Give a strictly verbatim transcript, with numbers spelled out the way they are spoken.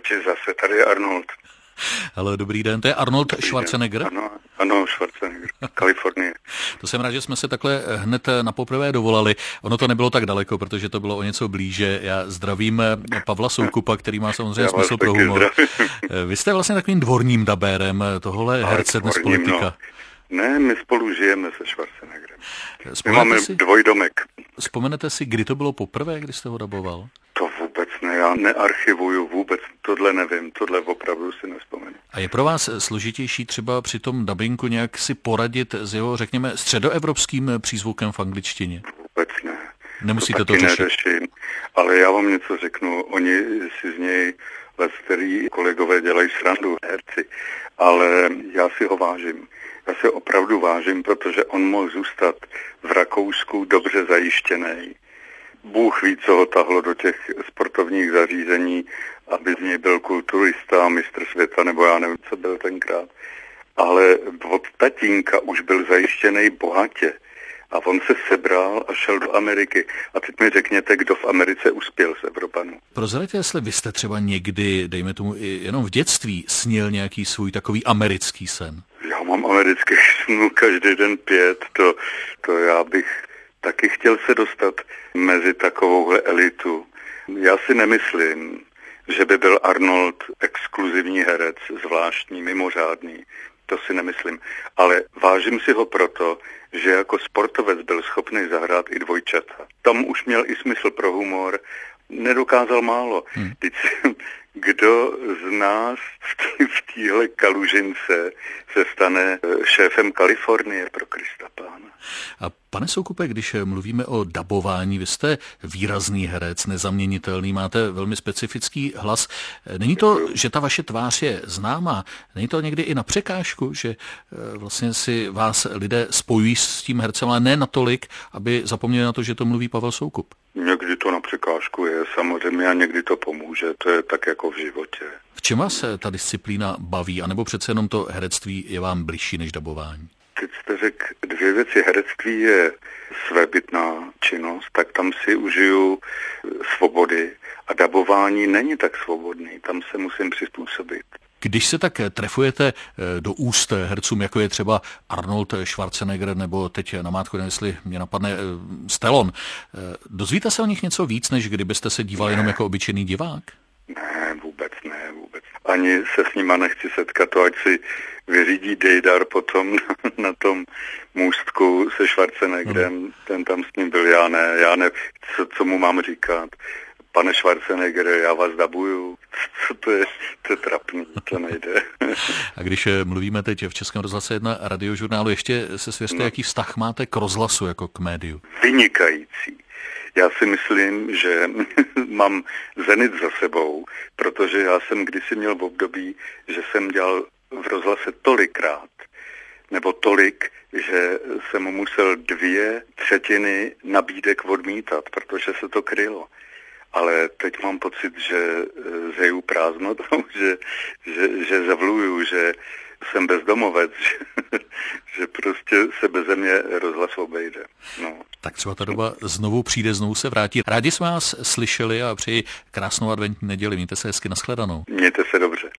Ještě zase tady je Arnold. Haló, dobrý den, to je Arnold Schwarzenegger? Ano, ano, Schwarzenegger, Kalifornie. To jsem rád, že jsme se takhle hned na poprvé dovolali. Ono to nebylo tak daleko, protože to bylo o něco blíže. Já zdravím Pavla Soukupa, který má samozřejmě Já smysl pro humor. Zdravím. Vy jste vlastně takovým dvorním dabérem tohohle Ale herce dnes politika. No. Ne, my spolu žijeme se Schwarzeneggerem. My máme si, dvojdomek. Vzpomenete si, kdy to bylo poprvé, kdy jste ho daboval? To vůbec ne, já nearchivuju vůbec, tohle nevím, tohle opravdu si nespomenu. A je pro vás složitější třeba při tom dabingu nějak si poradit s jeho, řekněme, středoevropským přízvukem v angličtině? Vůbec ne. Nemusíte to, to řešit. Neřeším, ale já vám něco řeknu, oni si z něj let, který kolegové dělají srandu, herci, ale já si ho vážím. Já si opravdu vážím, protože on mohl zůstat v Rakousku dobře zajištěný. Bůh ví, co ho tahlo do těch sportovních zařízení, aby z něj byl kulturista, mistr světa, nebo já nevím, co byl tenkrát. Ale od tatínka už byl zajištěný bohatě. A on se sebral a šel do Ameriky. A teď mi řekněte, kdo v Americe uspěl z Evropanů. Prozraďte, jestli vy jste třeba někdy, dejme tomu i jenom v dětství, snil nějaký svůj takový americký sen. Já mám amerických snů každý den pět. To, to já bych taky chtěl se dostat mezi takovouhle elitu. Já si nemyslím, že by byl Arnold exkluzivní herec, zvláštní, mimořádný. To si nemyslím. Ale vážím si ho proto, že jako sportovec byl schopný zahrát i dvojčata. Tam už měl i smysl pro humor. Nedokázal málo. Hmm. Kdo z nás v téhle kalužince se stane šéfem Kalifornie, pro Krista pána? A pane Soukupe, když mluvíme o dabování, vy jste výrazný herec, nezaměnitelný, máte velmi specifický hlas. Není to, že ta vaše tvář je známá? Není to někdy i na překážku, že vlastně si vás lidé spojují s tím hercem, ale ne natolik, aby zapomněli na to, že to mluví Pavel Soukup? Někdy to na překážku je, samozřejmě, a někdy to pomůže. To je tak jako v životě. V čem vás ta disciplína baví, anebo přece jenom to herectví je vám bližší než dabování? Teď jste řekl dvě věci. Herectví je svébytná činnost, tak tam si užiju svobody. A dabování není tak svobodný, tam se musím přizpůsobit. Když se tak trefujete do úst hercům, jako je třeba Arnold Schwarzenegger, nebo teď namátko, nevím, jestli mě napadne Stallone, dozvíte se o nich něco víc, než kdybyste se díval ne. jenom jako obyčejný divák? Ne, vůbec ne, vůbec. Ani se s nima nechci setkat, to ať si vyřídí Dejdar potom na, na tom můstku se Schwarzeneggerem, no. Ten tam s ním byl, já ne, já ne, co, co mu mám říkat. Pane Schwarzenegger, já vás dabuju. Co to je? To je trapný, to nejde. A když mluvíme teď v Českém rozhlase jedna radiožurnálu, ještě se svěřte, no. jaký vztah máte k rozhlasu jako k médiu? Vynikající. Já si myslím, že mám zenit za sebou, protože já jsem kdysi měl v období, že jsem dělal v rozhlase tolikrát, nebo tolik, že jsem musel dvě třetiny nabídek odmítat, protože se to krylo. Ale teď mám pocit, že zeju prázdnotou, že, že, že zavluju, že jsem bezdomovec, že, že prostě se beze mě rozhlas obejde. No. Tak třeba ta doba znovu přijde, znovu se vrátí. Rádi jsme vás slyšeli a přeji krásnou adventní neděli. Mějte se hezky, nashledanou. Mějte se dobře.